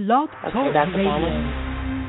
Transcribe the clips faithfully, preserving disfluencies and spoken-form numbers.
Blog Talk Doctor Radio. Palmer.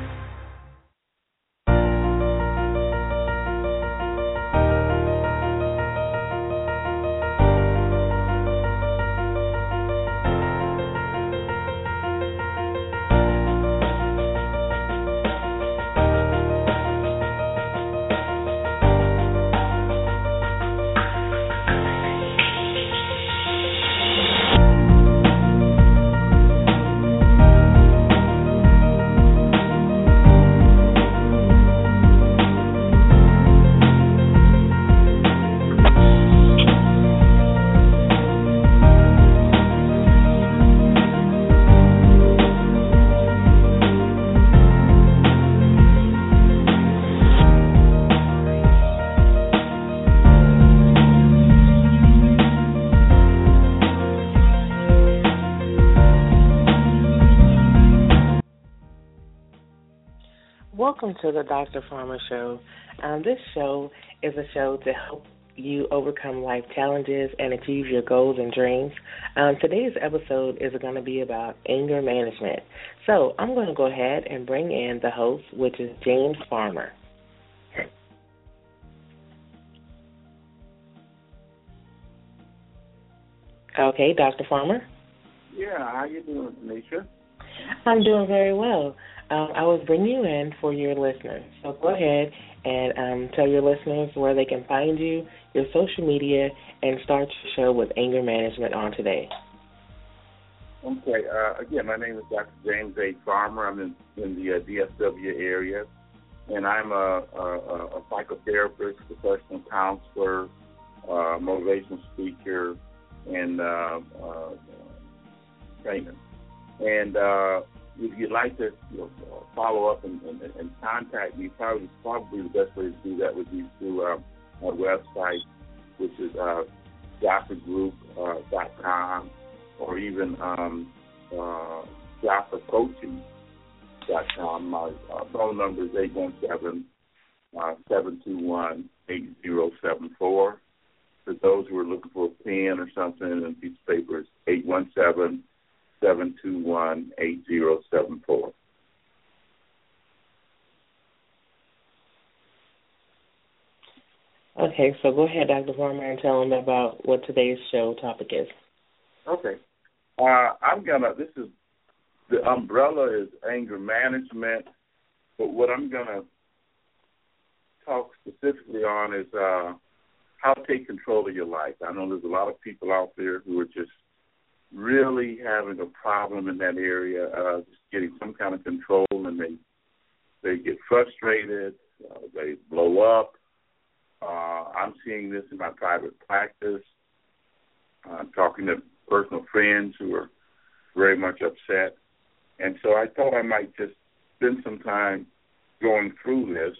Welcome to the Doctor Farmer Show. Um, this show is a show to help you overcome life challenges and achieve your goals and dreams. Um, today's episode is going to be about anger management. So I'm going to go ahead and bring in the host, which is James Farmer. Okay, Doctor Farmer. Yeah, how you doing, Tanisha? I'm doing very well. Um, I was bringing you in for your listeners. So go ahead and um, tell your listeners where they can find you, your social media, and start your show with anger management on today. Okay. Uh, again, my name is Doctor James A. Farmer. I'm in, in the uh, D F W area, and I'm a, a, a psychotherapist, professional counselor, uh, motivational speaker, and uh, uh, trainer. And uh, if you'd like to you know, follow up and, and, and contact me, probably probably the best way to do that would be through uh, our website, which is uh, jaffa group dot com, or even um, uh, jaffa coaching dot com. My uh, phone number is eight one seven, seven two one, eight zero seven four. For those who are looking for a pen or something and a piece of paper, it's eight one seven, seven two one, eight zero seven four. Okay, so go ahead, Doctor Farmer, and tell them about what today's show topic is. Okay. Uh, I'm going to, this is, the umbrella is anger management, but what I'm going to talk specifically on is uh, how to take control of your life. I know there's a lot of people out there who are just really having a problem in that area, uh, just getting some kind of control, and they they get frustrated, uh, they blow up. Uh, I'm seeing this in my private practice. I'm talking to personal friends who are very much upset. And so I thought I might just spend some time going through this.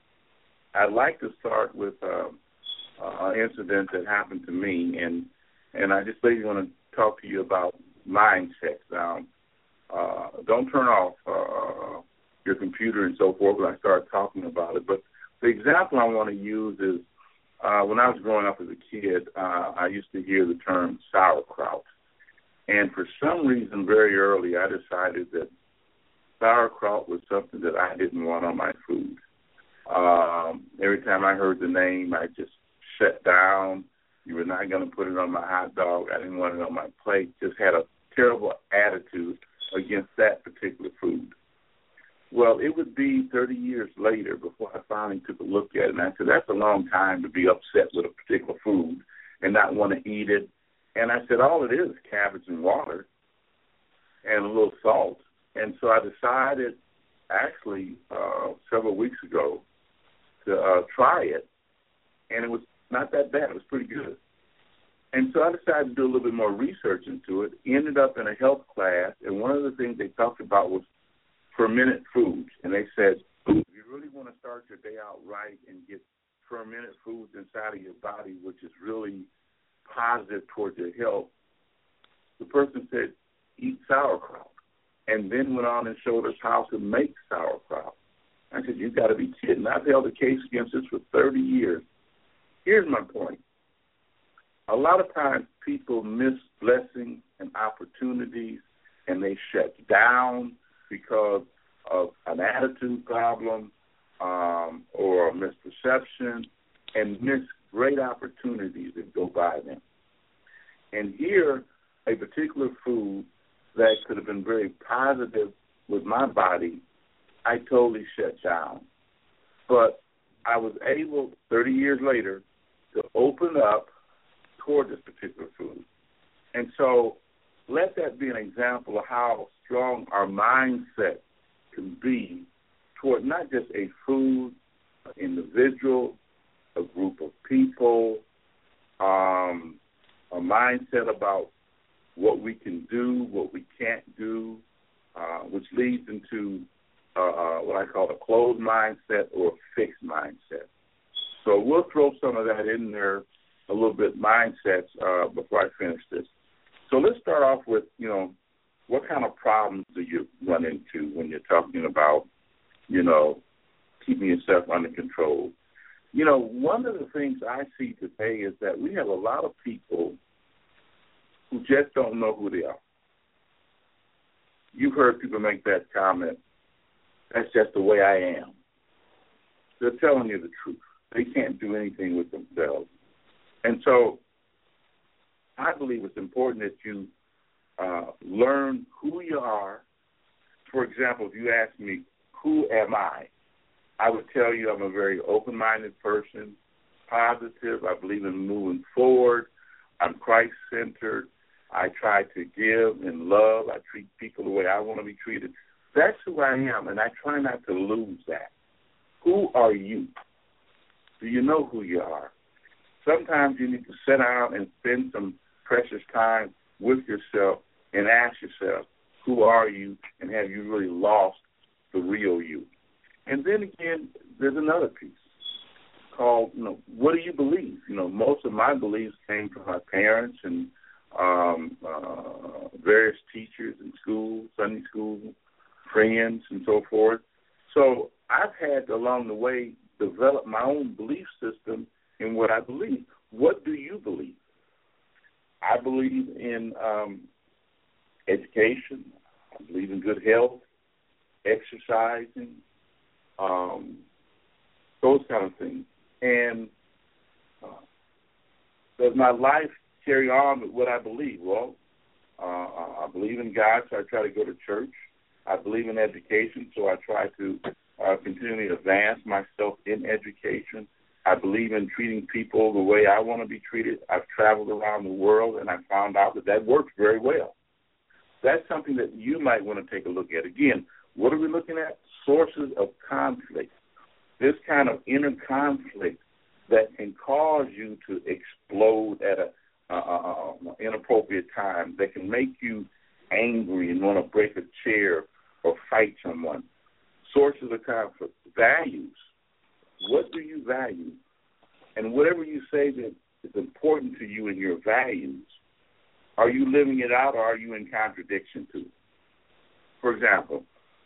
I'd like to start with uh, uh, an incident that happened to me, and, and I just basically want to talk to you about mindsets. Now, uh, don't turn off uh, your computer and so forth when I start talking about it. But the example I want to use is uh, when I was growing up as a kid, uh, I used to hear the term sauerkraut. And for some reason, very early, I decided that sauerkraut was something that I didn't want on my food. Um, every time I heard the name, I just shut down. You were not going to put it on my hot dog. I didn't want it on my plate. Just had a terrible attitude against that particular food. Well, it would be thirty years later before I finally took a look at it, and I said, that's a long time to be upset with a particular food and not want to eat it. And I said, all it is is cabbage and water and a little salt. And so I decided, actually, uh, several weeks ago to uh, try it, and it was not that bad. It was pretty good. And so I decided to do a little bit more research into it, ended up in a health class, and one of the things they talked about was fermented foods. And they said, if you really want to start your day out right and get fermented foods inside of your body, which is really positive towards your health, the person said, eat sauerkraut. And then went on and showed us how to make sauerkraut. I said, you've got to be kidding. I've held a case against this for thirty years. Here's my point. A lot of times people miss blessings and opportunities and they shut down because of an attitude problem um, or a misperception, and miss great opportunities that go by them. And here, a particular food that could have been very positive with my body, I totally shut down. But I was able, thirty years later, to open up toward this particular food. And so let that be an example of how strong our mindset can be toward not just a food, an individual, a group of people, um, a mindset about what we can do, what we can't do, uh, which leads into uh, uh, what I call a closed mindset or a fixed mindset. So we'll throw some of that in there, a little bit mindsets uh, before I finish this. So let's start off with, you know, what kind of problems do you run into when you're talking about, you know, keeping yourself under control? You know, one of the things I see today is that we have a lot of people who just don't know who they are. You've heard people make that comment, that's just the way I am. They're telling you the truth. They can't do anything with themselves. And so I believe it's important that you uh, learn who you are. For example, if you ask me, who am I? I would tell you I'm a very open-minded person, positive. I believe in moving forward. I'm Christ-centered. I try to give in love. I treat people the way I want to be treated. That's who I am, and I try not to lose that. Who are you? Do you know who you are? Sometimes you need to sit down and spend some precious time with yourself and ask yourself, who are you, and have you really lost the real you? And then again, there's another piece called, you know, what do you believe? You know, most of my beliefs came from my parents and um, uh, various teachers in school, Sunday school, friends, and so forth. So I've had to, along the way, develop my own belief system in what I believe. What do you believe? I believe in um, education. I believe in good health, exercising, um, those kind of things. And uh, does my life carry on with what I believe? Well, uh, I believe in God, so I try to go to church. I believe in education, so I try to uh, continually advance myself in education. I believe in treating people the way I want to be treated. I've traveled around the world, and I found out that that works very well. That's something that you might want to take a look at. Again, what are we looking at? Sources of conflict. This kind of inner conflict that can cause you to explode at a uh, uh, inappropriate time, that can make you angry and want to break a chair or fight someone. Sources of conflict. Values. What do you value? And whatever you say that is important to you in your values, are you living it out or are you in contradiction to it? For example,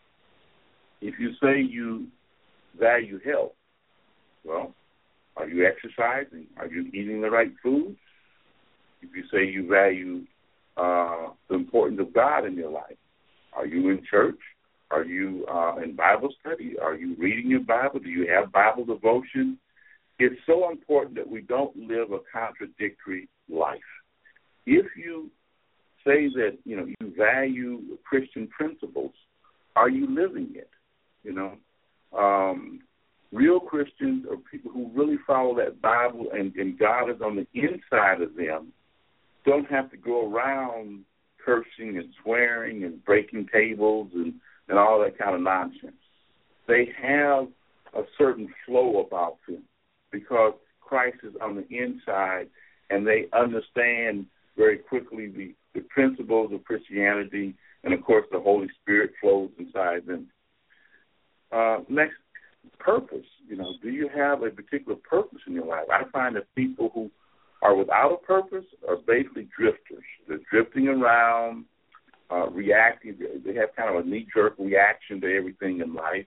if you say you value health, well, are you exercising? Are you eating the right foods? If you say you value uh, the importance of God in your life, are you in church? Are you uh, in Bible study? Are you reading your Bible? Do you have Bible devotion? It's so important that we don't live a contradictory life. If you say that, you know, you value Christian principles, are you living it? You know, um, real Christians are people who really follow that Bible and, and God is on the inside of them, don't have to go around cursing and swearing and breaking tables and, and all that kind of nonsense. They have a certain flow about them because Christ is on the inside and they understand very quickly the, the principles of Christianity, and, of course, the Holy Spirit flows inside them. Uh, next, purpose. You know, do you have a particular purpose in your life? I find that people who are without a purpose are basically drifters. They're drifting around, uh, reacting. They have kind of a knee-jerk reaction to everything in life.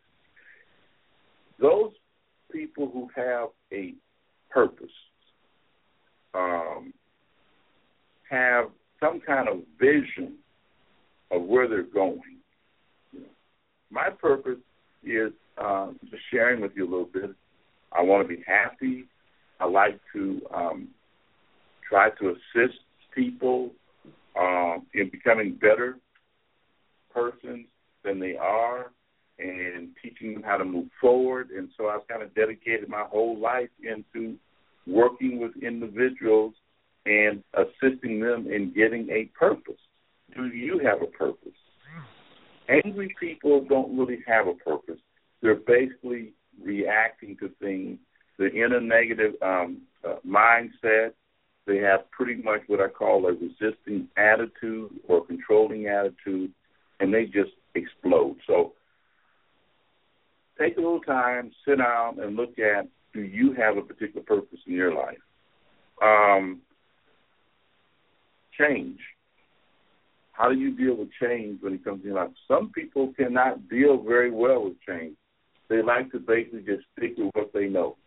Those people who have a purpose um, have some kind of vision of where they're going. You know, my purpose is uh, just sharing with you a little bit. I want to be happy. I like to um, try to assist people um, in becoming better persons than they are and teaching them how to move forward. And so I've kind of dedicated my whole life into working with individuals and assisting them in getting a purpose. Do you have a purpose? Angry people don't really have a purpose. They're basically reacting to things. They're in a negative um, uh, mindset. They have pretty much what I call a resisting attitude or controlling attitude, and they just explode. So take a little time, sit down, and look at, do you have a particular purpose in your life? Um, change. How do you deal with change when it comes to your life? Some people cannot deal very well with change. They like to basically just stick with what they know.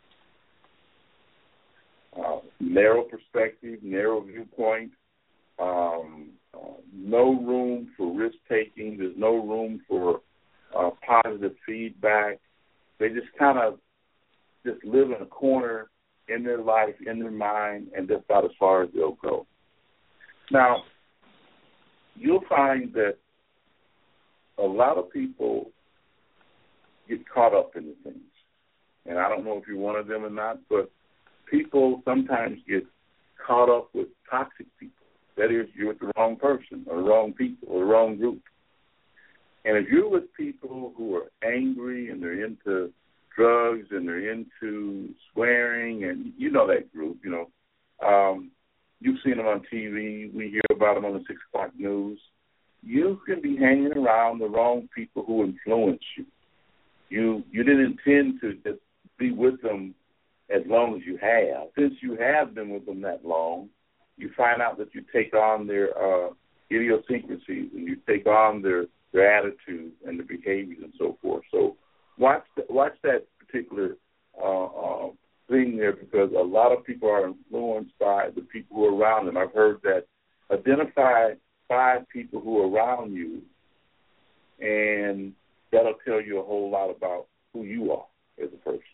Uh, narrow perspective, narrow viewpoint, um, uh, no room for risk-taking. There's no room for uh, positive feedback. They just kind of just live in a corner in their life, in their mind, and that's about as far as they'll go. Now, you'll find that a lot of people get caught up in the things. And I don't know if you're one of them or not, but people sometimes get caught up with toxic people. That is, you're with the wrong person or the wrong people or the wrong group. And if you're with people who are angry and they're into drugs and they're into swearing, and you know that group, you know, um, you've seen them on T V. We hear about them on the six o'clock news. You can be hanging around the wrong people who influence you. You you didn't intend to just be with them as long as you have. Since you have been with them that long, you find out that you take on their uh, idiosyncrasies and you take on their, their attitudes and their behaviors and so forth. So watch the, watch that particular uh, uh, thing there, because a lot of people are influenced by the people who are around them. I've heard that identify five people who are around you, and that'll tell you a whole lot about who you are as a person.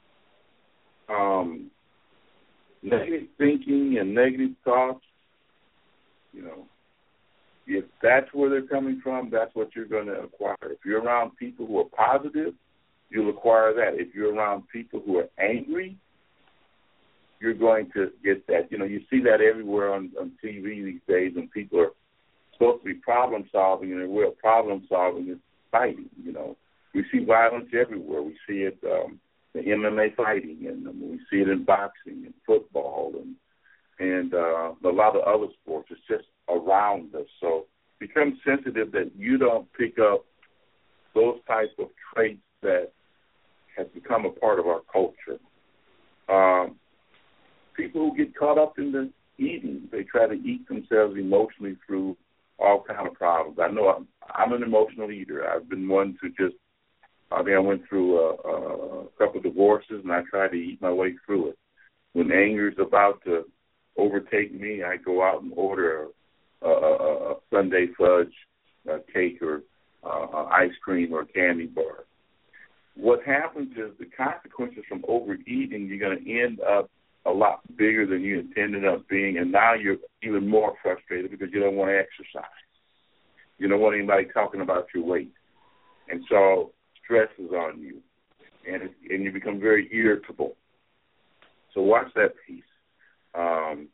Um, negative thinking and negative thoughts, you know, if that's where they're coming from, that's what you're going to acquire. If you're around people who are positive, you'll acquire that. If you're around people who are angry, you're going to get that. You know, you see that everywhere on, on T V these days when people are supposed to be problem-solving, and their way of problem-solving is fighting, you know. We see violence everywhere. We see it um, in M M A fighting, and um, we see it in boxing and football and and uh, a lot of other sports. It's just around us. So become sensitive that you don't pick up those types of traits that have become a part of our culture. Um, people who get caught up in the eating, they try to eat themselves emotionally through all kind of problems. I know I'm, I'm an emotional eater. I've been one to just, I mean, I went through a, a couple of divorces, and I try to eat my way through it. When anger is about to overtake me, I go out and order a, a, a Sunday fudge a cake or uh, ice cream or a candy bar. What happens is the consequences from overeating, you're going to end up a lot bigger than you intended up being, and now you're even more frustrated because you don't want to exercise. You don't want anybody talking about your weight. And so stress is on you, and it, and you become very irritable. So watch that piece. Um,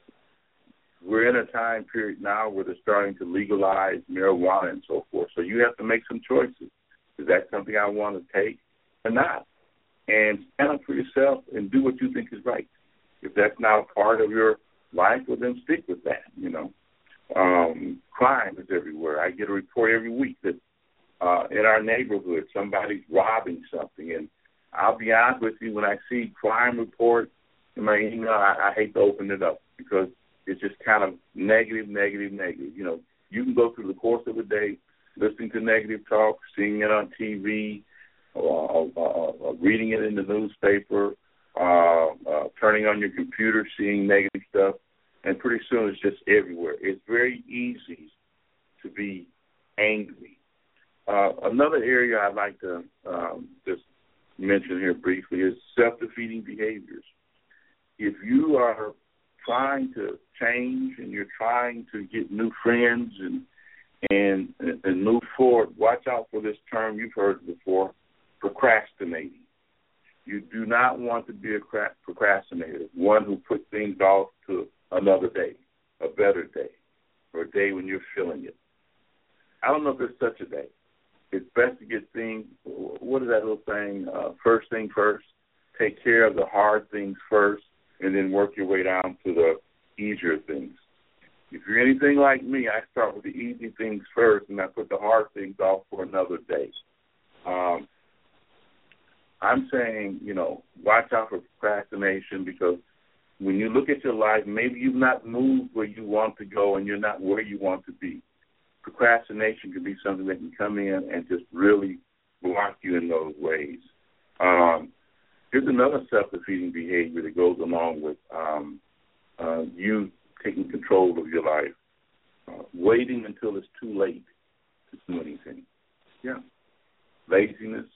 we're in a time period now where they're starting to legalize marijuana and so forth. So you have to make some choices. Is that something I want to take or not? And stand up for yourself and do what you think is right. If that's not a part of your life, well, then stick with that, you know. Um, crime is everywhere. I get a report every week that uh, in our neighborhood somebody's robbing something. And I'll be honest with you, when I see crime reports in my email, I, I hate to open it up because it's just kind of negative, negative, negative. You know, you can go through the course of a day listening to negative talk, seeing it on T V, uh, uh, uh, reading it in the newspaper, uh, uh, turning on your computer, seeing negative stuff, and pretty soon it's just everywhere. It's very easy to be angry. Uh, another area I'd like to um, just mention here briefly is self-defeating behaviors. If you are trying to change and you're trying to get new friends and and and move forward, watch out for this term. You've heard it before, procrastinating. You do not want to be a procrastinator, one who puts things off to another day, a better day, or a day when you're feeling it. I don't know if there's such a day. It's best to get things, what is that little saying, uh, first thing first, take care of the hard things first, and then work your way down to the easier things. If you're anything like me, I start with the easy things first, and I put the hard things off for another day. Um, I'm saying, you know, watch out for procrastination, because when you look at your life, maybe you've not moved where you want to go and you're not where you want to be. Procrastination can be something that can come in and just really block you in those ways. Um, here's another self-defeating behavior that goes along with um, uh, you taking control of your life, uh, waiting until it's too late to do anything. Yeah. Laziness,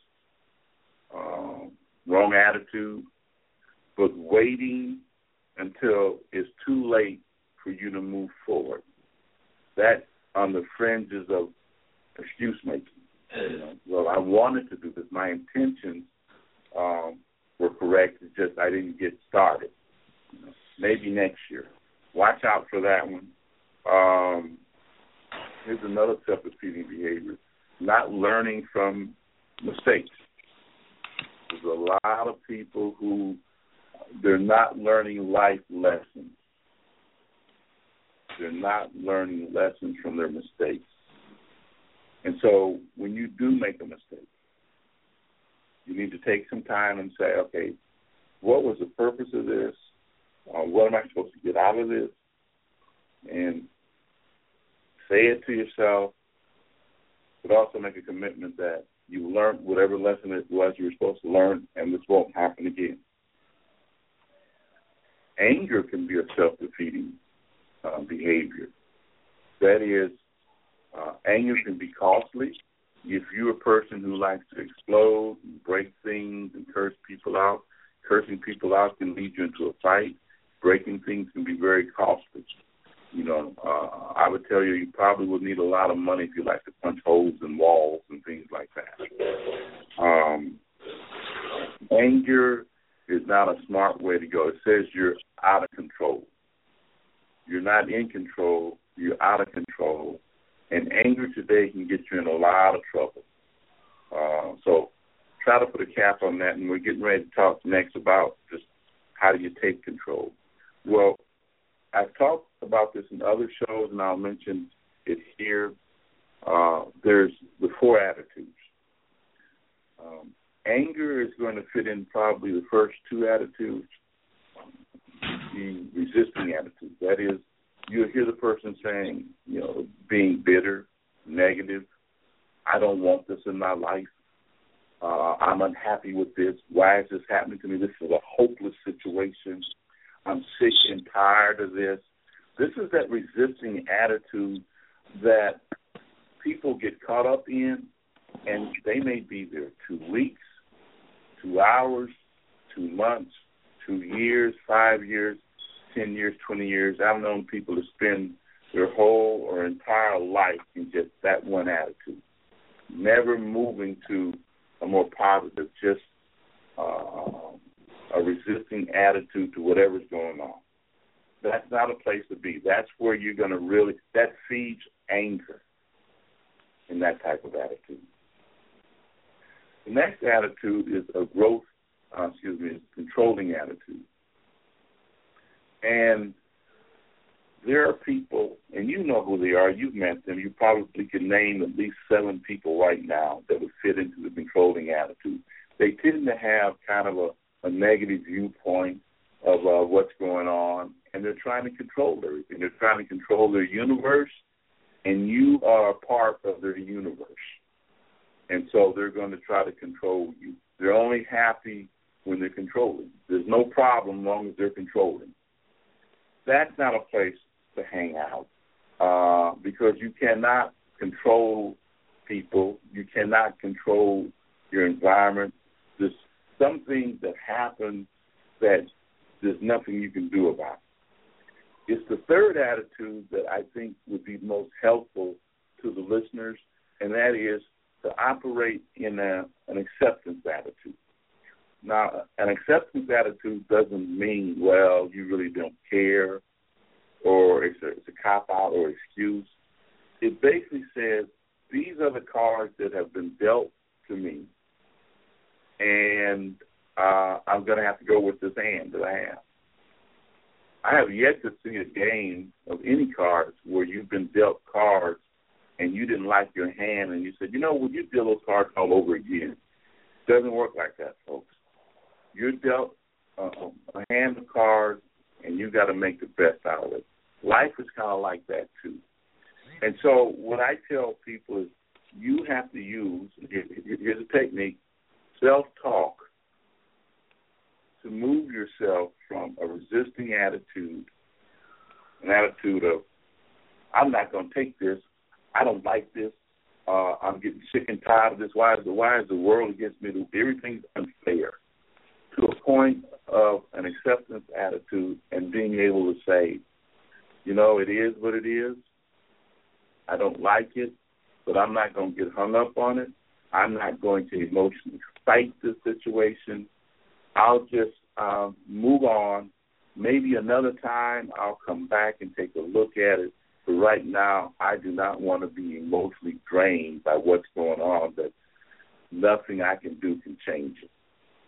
uh, wrong attitude, but waiting until it's too late for you to move forward. That's on the fringes of excuse making. You know, well, I wanted to do this. My intentions um, were correct. It's just I didn't get started. You know, maybe next year. Watch out for that one. Um, here's another self-defeating behavior, not learning from mistakes. There's a lot of people who, they're not learning life lessons. They're not learning lessons from their mistakes. And so when you do make a mistake, you need to take some time and say, okay, what was the purpose of this? Uh, what am I supposed to get out of this? And say it to yourself, but also make a commitment that you learned whatever lesson it was you were supposed to learn, and this won't happen again. Anger can be a self-defeating uh, behavior. That is, uh, anger can be costly. If you're a person who likes to explode and break things and curse people out, cursing people out can lead you into a fight. Breaking things can be very costly. You know, uh, I would tell you you probably would need a lot of money if you like to punch holes in walls and things like that. Um, anger is not a smart way to go. It says you're out of control. You're not in control. You're out of control. And anger today can get you in a lot of trouble. Uh, so try to put a cap on that, and we're getting ready to talk next about just how do you take control. Well, I've talked about this in other shows, and I'll mention it here. Uh, there's the four attitudes. Um, anger is going to fit in probably the first two attitudes, the resisting attitude. That is, you'll hear the person saying, you know, being bitter, negative, I don't want this in my life. Uh, I'm unhappy with this. Why is this happening to me? This is a hopeless situation. I'm sick and tired of this. This is that resisting attitude that people get caught up in, and they may be there two weeks, two hours, two months, two years, five years, ten years, twenty years. I've known people to spend their whole or entire life in just that one attitude, never moving to a more positive, just uh, a resisting attitude to whatever's going on. That's not a place to be. That's where you're going to really, that feeds anger in that type of attitude. The next attitude is a growth, uh, excuse me, controlling attitude. And there are people, and you know who they are, you've met them, you probably can name at least seven people right now that would fit into the controlling attitude. They tend to have kind of a, a negative viewpoint of uh, what's going on, and they're trying to control everything. They're trying to control their universe, and you are a part of their universe. And so they're going to try to control you. They're only happy when they're controlling. There's no problem as long as they're controlling. That's not a place to hang out uh, because you cannot control people. You cannot control your environment. There's some things that happen that there's nothing you can do about. It's the third attitude that I think would be most helpful to the listeners, and that is to operate in a, an acceptance attitude. Now, an acceptance attitude doesn't mean, well, you really don't care, or it's a, it's a cop-out or excuse. It basically says, these are the cards that have been dealt to me, and uh, I'm going to have to go with this hand that I have. I have yet to see a game of any cards where you've been dealt cards and you didn't like your hand and you said, you know, would you deal those cards all over again? It doesn't work like that, folks. You're dealt uh, a hand of cards and you got to make the best out of it. Life is kind of like that, too. And so what I tell people is you have to use, here's a technique, self-talk, to move yourself from a resisting attitude, an attitude of, I'm not going to take this, I don't like this, uh, I'm getting sick and tired of this, why is, the, why is the world against me, everything's unfair, to a point of an acceptance attitude and being able to say, you know, it is what it is, I don't like it, but I'm not going to get hung up on it, I'm not going to emotionally fight this situation, I'll just uh, move on. Maybe another time I'll come back and take a look at it. But right now, I do not want to be emotionally drained by what's going on, that nothing I can do can change it.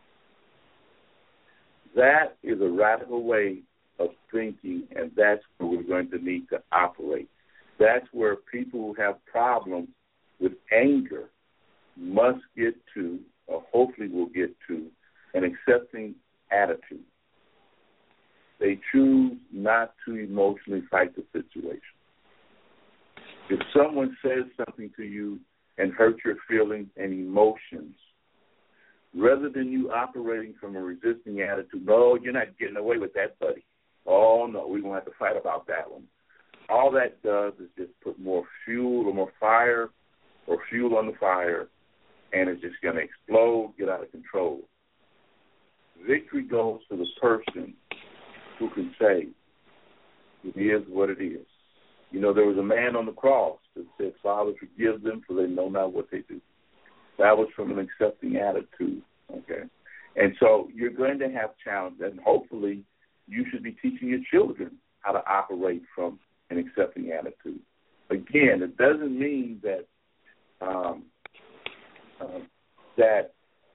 That is a radical way of thinking, and that's where we're going to need to operate. That's where people who have problems with anger must get to, or hopefully will get to, an accepting attitude. They choose not to emotionally fight the situation. If someone says something to you and hurts your feelings and emotions, rather than you operating from a resisting attitude, no, you're not getting away with that, buddy. Oh, no, we're going to have to fight about that one. All that does is just put more fuel or more fire or fuel on the fire, and it's just going to explode, get out of control. Victory goes to the person who can say, it is what it is. You know, there was a man on the cross that said, Father, forgive them, for they know not what they do. That was from an accepting attitude, okay? And so you're going to have challenges, and hopefully you should be teaching your children how to operate from an accepting attitude. Again, it doesn't mean that um, uh, that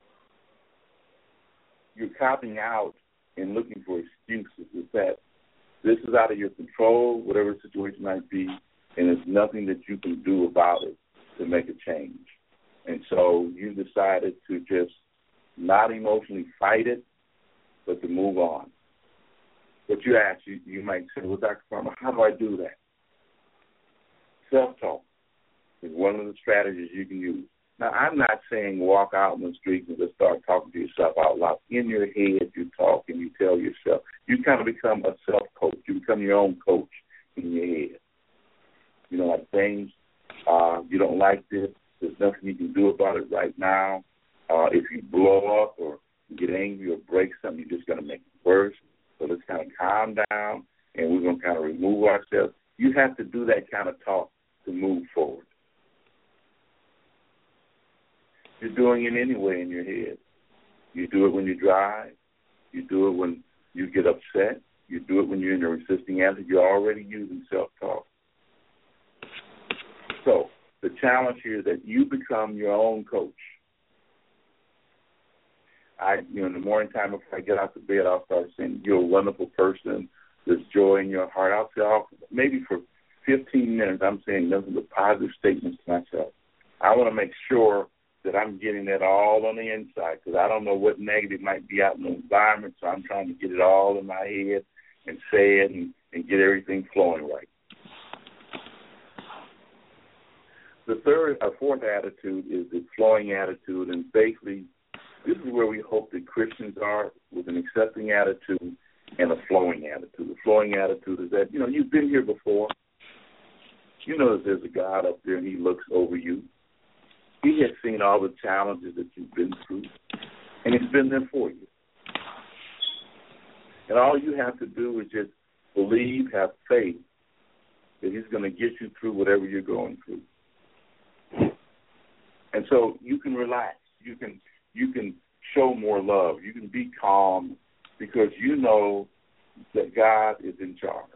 you're copping out and looking for excuses. It's that this is out of your control, whatever the situation might be, and there's nothing that you can do about it to make a change. And so you decided to just not emotionally fight it, but to move on. But you ask, you, you might say, well, Doctor Farmer, how do I do that? Self-talk is one of the strategies you can use. Now, I'm not saying walk out in the streets and just start talking to yourself out loud. In your head, you talk and you tell yourself. You kind of become a self-coach. You become your own coach in your head. You know, like things, uh, you don't like this. There's nothing you can do about it right now. Uh, if you blow up or get angry or break something, you're just going to make it worse. So let's kind of calm down, and we're going to kind of remove ourselves. You have to do that kind of talk to move forward. You're doing it anyway in your head. You do it when you drive. You do it when you get upset. You do it when you're in a resisting attitude. You're already using self-talk. So the challenge here is that you become your own coach. I, you know, in the morning time before I get out of bed, I'll start saying, you're a wonderful person. There's joy in your heart. I'll say, I'll, maybe for fifteen minutes, I'm saying nothing but positive statements to myself. I want to make sure that I'm getting that all on the inside, because I don't know what negative might be out in the environment, so I'm trying to get it all in my head and say it and, and get everything flowing right. The third or fourth attitude is the flowing attitude, and basically this is where we hope that Christians are, with an accepting attitude and a flowing attitude. The flowing attitude is that, you know, you've been here before. You know that there's a God up there and he looks over you. He has seen all the challenges that you've been through, and he's been there for you. And all you have to do is just believe, have faith that he's going to get you through whatever you're going through. And so you can relax. You can you can show more love. You can be calm because you know that God is in charge.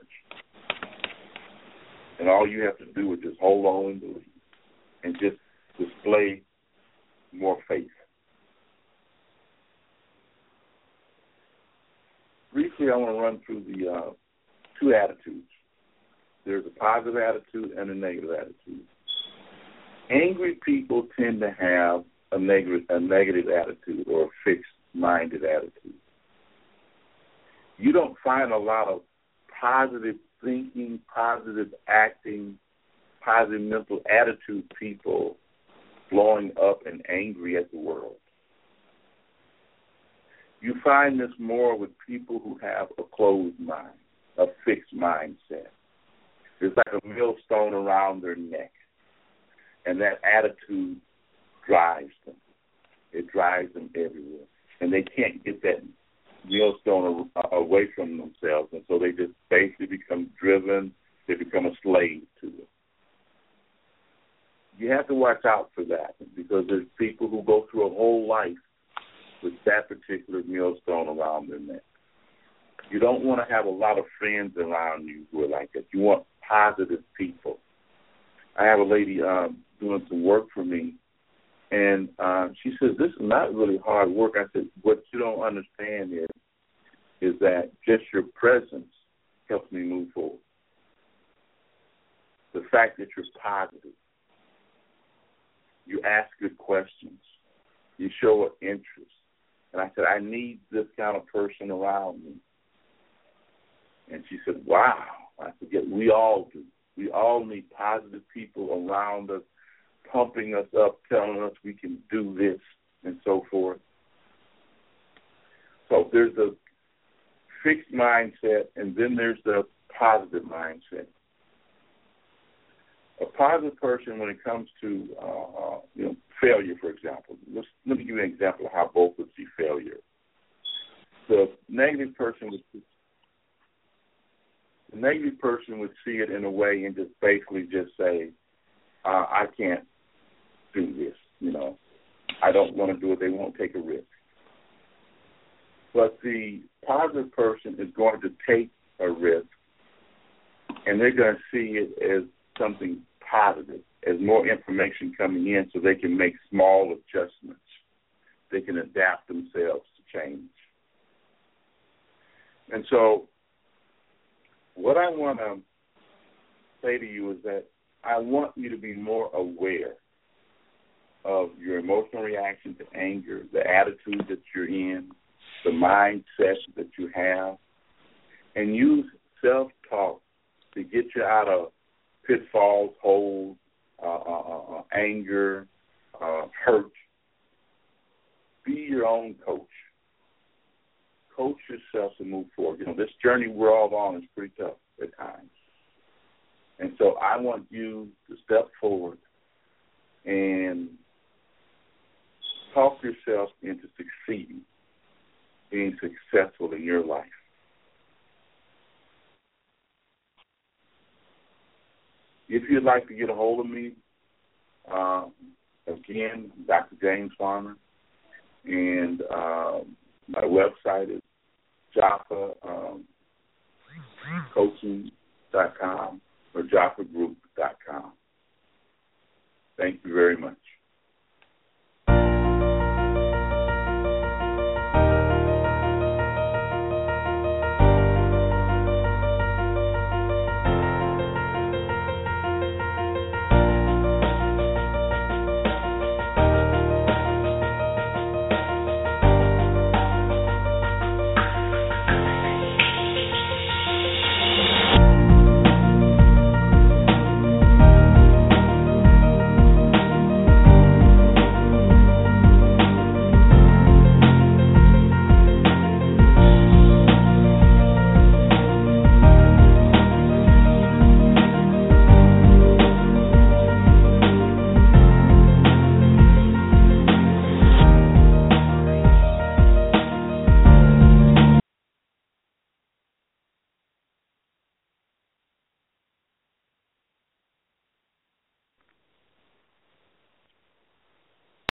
And all you have to do is just hold on and believe and just display more faith. Briefly, I want to run through the uh, two attitudes. There's a positive attitude and a negative attitude. Angry people tend to have a negative, a negative attitude or a fixed-minded attitude. You don't find a lot of positive thinking, positive acting, positive mental attitude people blowing up and angry at the world. You find this more with people who have a closed mind, a fixed mindset. It's like a millstone around their neck. And that attitude drives them. It drives them everywhere. And they can't get that millstone away from themselves. And so they just basically become driven. They become a slave to it. You have to watch out for that because there's people who go through a whole life with that particular millstone around their neck. You don't want to have a lot of friends around you who are like that. You want positive people. I have a lady um, doing some work for me, and uh, she says, this is not really hard work. I said, what you don't understand is, is that just your presence helps me move forward. The fact that you're positive. You ask good questions. You show an interest. And I said, I need this kind of person around me. And she said, wow. I said, yeah, we all do. We all need positive people around us, pumping us up, telling us we can do this, and so forth. So there's a fixed mindset, and then there's the positive mindset. A positive person, when it comes to uh, you know, failure, for example, let's, let me give you an example of how both would see failure. The negative person would see, the negative person would see it in a way and just basically just say, uh, I can't do this, you know. I don't want to do it. They won't take a risk. But the positive person is going to take a risk, and they're going to see it as something positive, as more information coming in so they can make small adjustments. They can adapt themselves to change. And so what I want to say to you is that I want you to be more aware of your emotional reaction to anger, the attitude that you're in, the mindset that you have, and use self-talk to get you out of pitfalls, holes, uh, uh, uh, anger, uh, hurt. Be your own coach. Coach yourself to move forward. You know, this journey we're all on is pretty tough at times. And so I want you to step forward and talk yourself into succeeding, being successful in your life. If you'd like to get a hold of me, uh, again, Doctor James Farmer, and uh, my website is Jaffa um, coaching dot com or Jaffa group dot com. Thank you very much.